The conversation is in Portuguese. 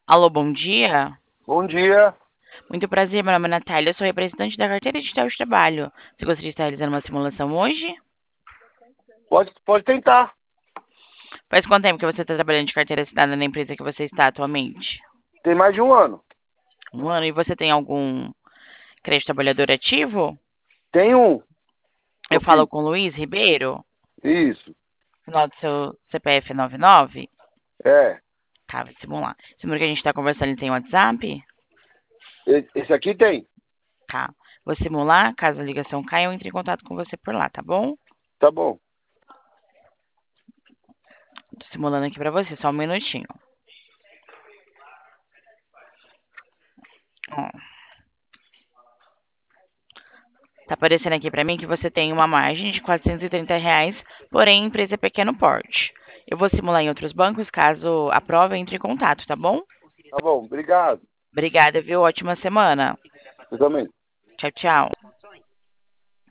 Alô, bom dia. Bom dia. Muito prazer, meu nome é Natália, eu sou representante da carteira digital de trabalho. Você gostaria de estar realizando uma simulação hoje? Pode tentar. Faz quanto tempo que você está trabalhando de carteira assinada na empresa que você está atualmente? Tem mais de um ano. Um ano. E você tem algum crédito trabalhador ativo? Tem um que Eu eu falo fiz. com o Luiz Ribeiro, Isso. final do seu CPF 99. É. Tá, vou simular. Esse número que a gente está conversando, ele tem WhatsApp? Esse aqui tem. Tá. Vou simular, caso a ligação caia, eu entre em contato com você por lá, tá bom? Tá bom. Tô simulando aqui pra você, só um minutinho. Ó. Tá aparecendo aqui para mim que você tem uma margem de R$ 430, porém a empresa é pequeno porte. Eu vou simular em outros bancos, caso aprove, entre em contato, tá bom? Tá bom. Obrigado. Obrigada, viu? Ótima semana. Eu também. Tchau, tchau.